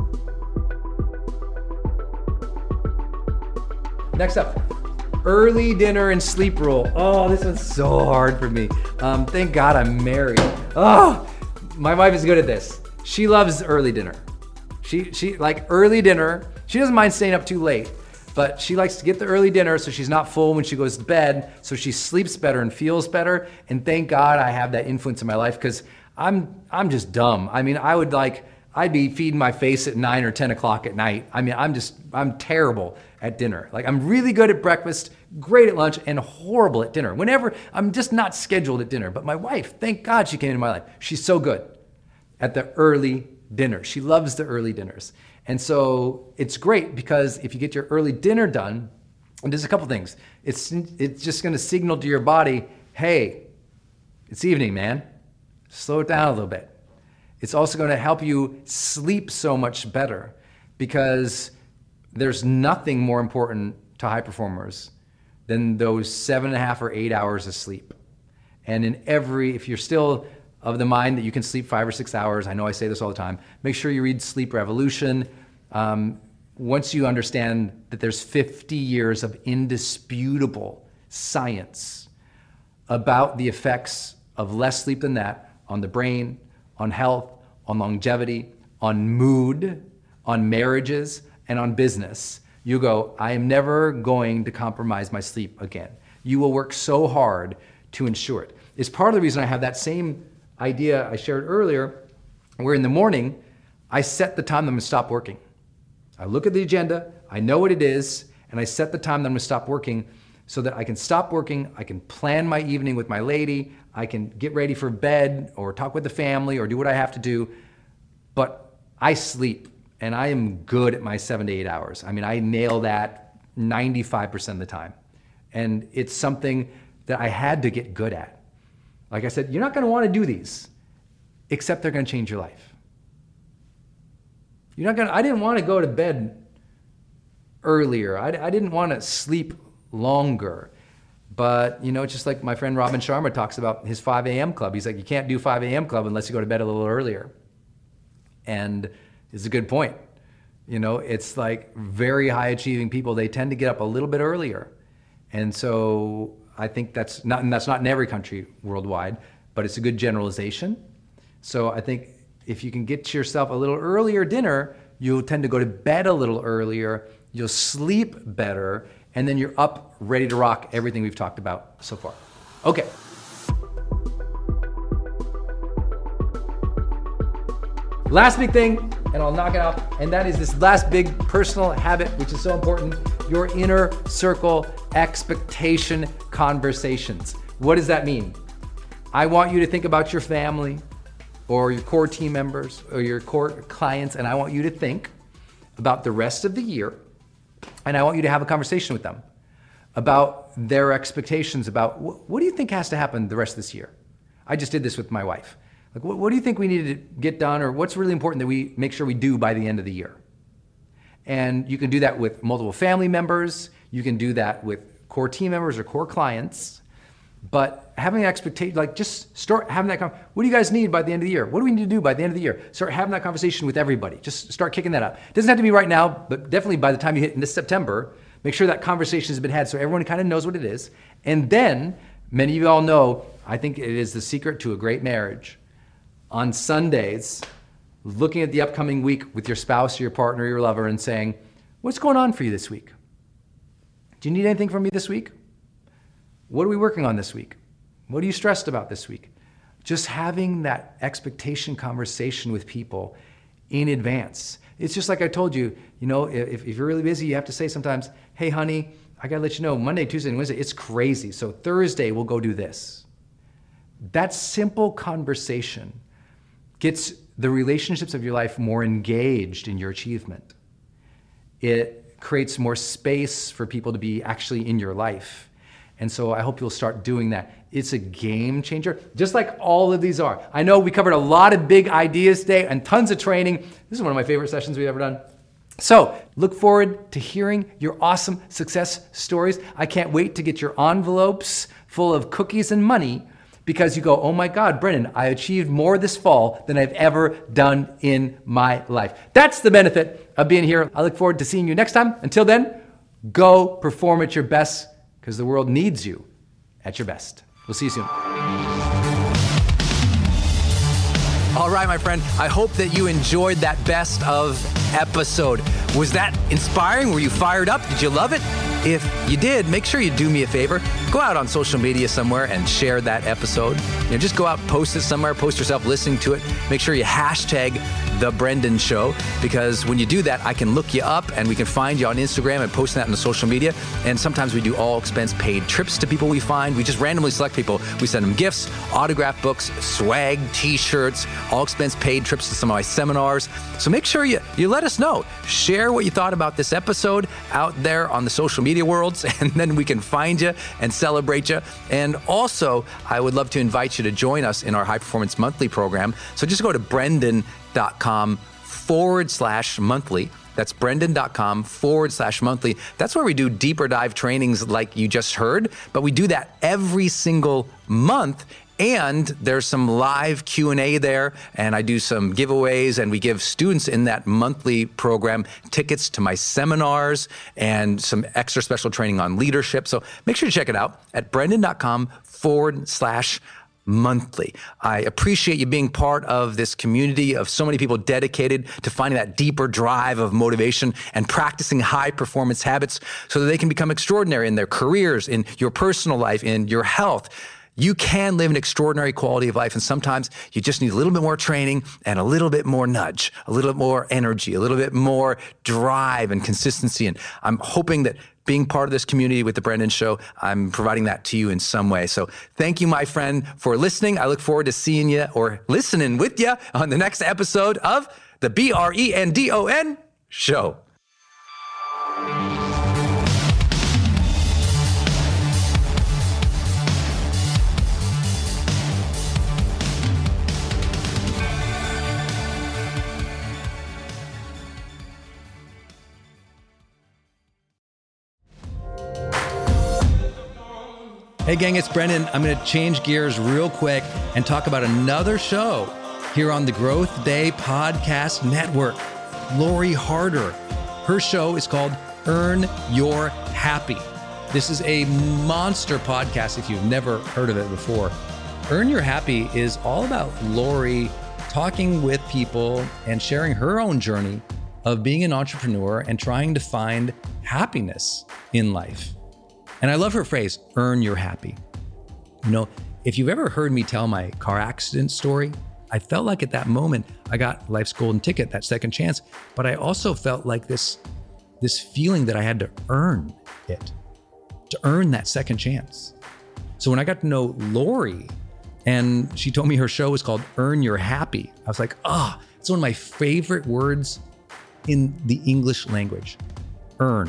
Next up, early dinner and sleep rule. Oh, this one's so hard for me. Thank God I'm married. Oh, my wife is good at this. She loves early dinner. She like early dinner. She doesn't mind staying up too late, but she likes to get the early dinner so she's not full when she goes to bed, so she sleeps better and feels better. And thank God I have that influence in my life, because I'm just dumb. I mean, I'd be feeding my face at 9 or 10 o'clock at night. I mean, I'm terrible at dinner. Like, I'm really good at breakfast, great at lunch, and horrible at dinner. Whenever, I'm just not scheduled at dinner. But my wife, thank God she came into my life. She's so good at the early dinner. She loves the early dinners. And so it's great, because if you get your early dinner done, and there's a couple things. It's just gonna signal to your body, hey, it's evening, man. Slow it down a little bit. It's also going to help you sleep so much better, because there's nothing more important to high performers than those 7.5 or 8 hours of sleep. And if you're still of the mind that you can sleep 5 or 6 hours, I know I say this all the time, make sure you read Sleep Revolution. Once you understand that there's 50 years of indisputable science about the effects of less sleep than that on the brain, on health, on longevity, on mood, on marriages, and on business, you go, I am never going to compromise my sleep again. You will work so hard to ensure it. It's part of the reason I have that same idea I shared earlier, where in the morning, I set the time that I'm gonna stop working. I look at the agenda, I know what it is, and I set the time that I'm gonna stop working so that I can stop working, I can plan my evening with my lady, I can get ready for bed or talk with the family or do what I have to do, but I sleep. And I am good at my 7 to 8 hours. I mean, I nail that 95% of the time. And it's something that I had to get good at. Like I said, you're not gonna wanna do these, except they're gonna change your life. I didn't wanna go to bed earlier. I didn't wanna sleep longer. But, just like my friend Robin Sharma talks about his 5 a.m. club. He's like, you can't do 5 a.m. club unless you go to bed a little earlier. And it's a good point. It's like very high achieving people, they tend to get up a little bit earlier. And so I think that's not in every country worldwide, but it's a good generalization. So I think if you can get yourself a little earlier dinner, you'll tend to go to bed a little earlier, you'll sleep better, and then you're up ready to rock everything we've talked about so far. Okay. Last big thing, and I'll knock it out, and that is this last big personal habit, which is so important, your inner circle expectation conversations. What does that mean? I want you to think about your family or your core team members or your core clients, and I want you to think about the rest of the year, and I want you to have a conversation with them about their expectations about what do you think has to happen the rest of this year? I just did this with my wife. Like, what do you think we need to get done, or what's really important that we make sure we do by the end of the year? And you can do that with multiple family members. You can do that with core team members or core clients. But having an expectation, like just start having that conversation. What do you guys need by the end of the year? What do we need to do by the end of the year? Start having that conversation with everybody. Just start kicking that up. It doesn't have to be right now, but definitely by the time you hit into September, make sure that conversation has been had so everyone kind of knows what it is. And then, many of you all know, I think it is the secret to a great marriage. On Sundays, looking at the upcoming week with your spouse or your partner or your lover and saying, what's going on for you this week? Do you need anything from me this week? What are we working on this week? What are you stressed about this week? Just having that expectation conversation with people in advance. It's just like I told you, if you're really busy, you have to say sometimes, hey honey, I gotta let you know, Monday, Tuesday, and Wednesday, it's crazy. So Thursday, we'll go do this. That simple conversation gets the relationships of your life more engaged in your achievement. It creates more space for people to be actually in your life. And so I hope you'll start doing that. It's a game changer, just like all of these are. I know we covered a lot of big ideas today and tons of training. This is one of my favorite sessions we've ever done. So look forward to hearing your awesome success stories. I can't wait to get your envelopes full of cookies and money, because you go, oh my God, Brendan, I achieved more this fall than I've ever done in my life. That's the benefit of being here. I look forward to seeing you next time. Until then, go perform at your best, because the world needs you at your best. We'll see you soon. All right, my friend, I hope that you enjoyed that best of episode. Was that inspiring? Were you fired up? Did you love it? If you did, make sure you do me a favor. Go out on social media somewhere and share that episode. Just go out, post it somewhere, post yourself listening to it. Make sure you hashtag The Brendan Show, because when you do that, I can look you up and we can find you on Instagram and post that on the social media. And sometimes we do all expense paid trips to people we find. We just randomly select people. We send them gifts, autographed books, swag, t-shirts, all expense paid trips to some of my seminars. So make sure you let us know. Share what you thought about this episode out there on the social media. media worlds, and then we can find you and celebrate you. And also, I would love to invite you to join us in our High Performance Monthly program. So just go to brendan.com/monthly. That's brendan.com/monthly. That's where we do deeper dive trainings like you just heard, but we do that every single month. And there's some live Q&A there, and I do some giveaways, and we give students in that monthly program tickets to my seminars and some extra special training on leadership. So make sure to check it out at brendan.com/monthly. I appreciate you being part of this community of so many people dedicated to finding that deeper drive of motivation and practicing high performance habits so that they can become extraordinary in their careers, in your personal life, in your health. You can live an extraordinary quality of life, and sometimes you just need a little bit more training and a little bit more nudge, a little bit more energy, a little bit more drive and consistency. And I'm hoping that being part of this community with The Brendan Show, I'm providing that to you in some way. So thank you, my friend, for listening. I look forward to seeing you or listening with you on the next episode of the BRENDON Show. Hey gang, it's Brendan. I'm going to change gears real quick and talk about another show here on the Growth Day Podcast Network. Lori Harder. Her show is called Earn Your Happy. This is a monster podcast if you've never heard of it before. Earn Your Happy is all about Lori talking with people and sharing her own journey of being an entrepreneur and trying to find happiness in life. And I love her phrase, earn your happy. You know, if you've ever heard me tell my car accident story, I felt like at that moment, I got life's golden ticket, that second chance, but I also felt like this feeling that I had to earn it, to earn that second chance. So when I got to know Lori and she told me her show was called Earn Your Happy, I was like, it's one of my favorite words in the English language, earn.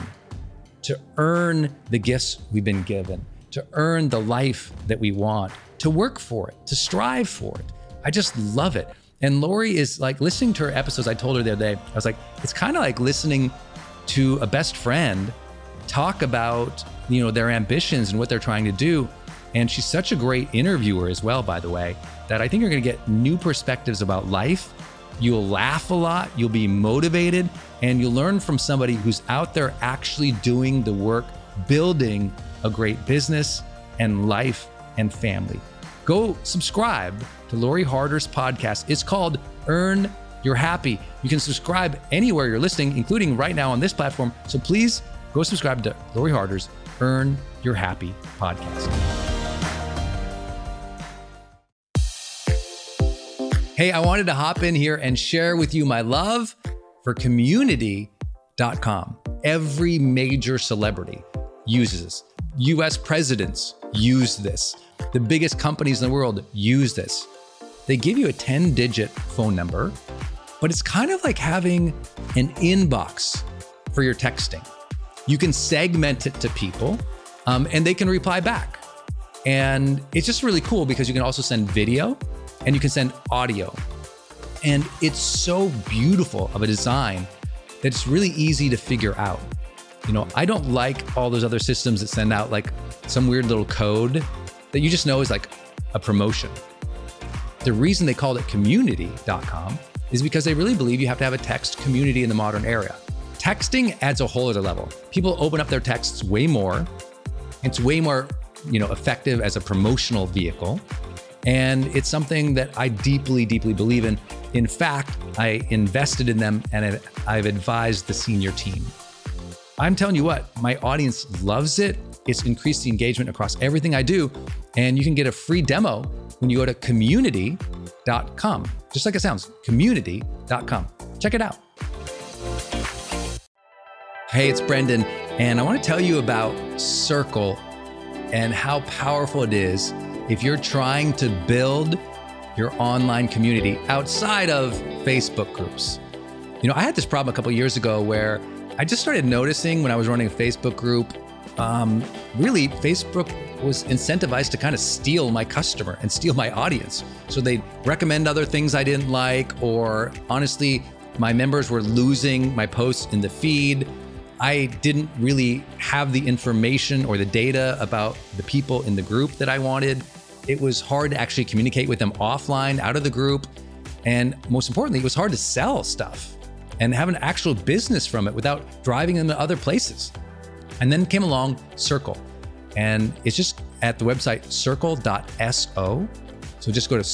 To earn the gifts we've been given, to earn the life that we want, to work for it, to strive for it. I just love it. And Lori is like, listening to her episodes, I told her the other day, I was like, it's kind of like listening to a best friend talk about, their ambitions and what they're trying to do. And she's such a great interviewer as well, by the way, that I think you're going to get new perspectives about life. You'll laugh a lot, you'll be motivated, and you'll learn from somebody who's out there actually doing the work, building a great business and life and family. Go subscribe to Lori Harder's podcast. It's called Earn Your Happy. You can subscribe anywhere you're listening, including right now on this platform. So please go subscribe to Lori Harder's Earn Your Happy podcast. Hey, I wanted to hop in here and share with you my love for Community.com. Every major celebrity uses this. US presidents use this. The biggest companies in the world use this. They give you a 10-digit phone number, but it's kind of like having an inbox for your texting. You can segment it to people, and they can reply back. And it's just really cool because you can also send video and you can send audio. And it's so beautiful of a design that it's really easy to figure out. I don't like all those other systems that send out like some weird little code that you just know is like a promotion. The reason they called it Community.com is because they really believe you have to have a text community in the modern era. Texting adds a whole other level. People open up their texts way more. It's way more, effective as a promotional vehicle. And it's something that I deeply, deeply believe in. In fact, I invested in them and I've advised the senior team. I'm telling you what, my audience loves it. It's increased the engagement across everything I do. And you can get a free demo when you go to community.com. Just like it sounds, community.com. Check it out. Hey, it's Brendan, and I want to tell you about Circle and how powerful it is if you're trying to build your online community outside of Facebook groups. I had this problem a couple of years ago where I just started noticing when I was running a Facebook group really Facebook was incentivized to kind of steal my customer and steal my audience. So they'd recommend other things I didn't like, or honestly, my members were losing my posts in the feed. I didn't really have the information or the data about the people in the group that I wanted. It was hard to actually communicate with them offline, out of the group. And most importantly, it was hard to sell stuff and have an actual business from it without driving them to other places. And then came along Circle. And it's just at the website circle.so. So just go to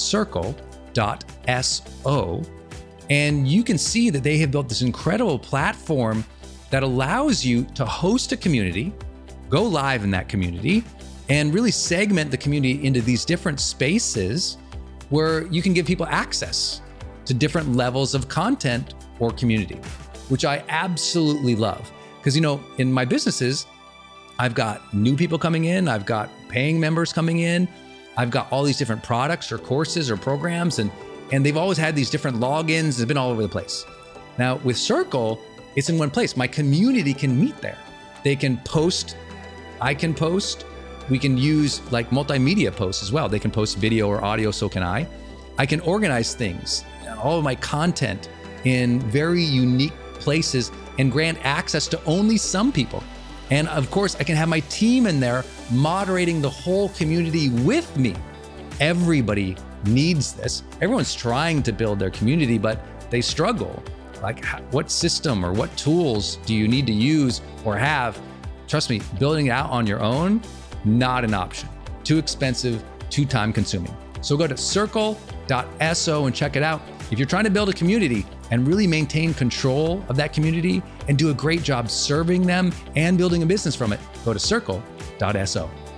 circle.so. And you can see that they have built this incredible platform that allows you to host a community, go live in that community, and really segment the community into these different spaces where you can give people access to different levels of content or community, which I absolutely love. Because, in my businesses, I've got new people coming in, I've got paying members coming in, I've got all these different products or courses or programs, and they've always had these different logins. They've been all over the place. Now with Circle, it's in one place. My community can meet there. They can post, I can post, we can use like multimedia posts as well. They can post video or audio, so can I. I can organize things, all of my content in very unique places and grant access to only some people. And of course, I can have my team in there moderating the whole community with me. Everybody needs this. Everyone's trying to build their community, but they struggle. Like, what system or what tools do you need to use or have? Trust me, building it out on your own, not an option. Too expensive, too time consuming. So go to circle.so and check it out. If you're trying to build a community and really maintain control of that community and do a great job serving them and building a business from it, go to circle.so.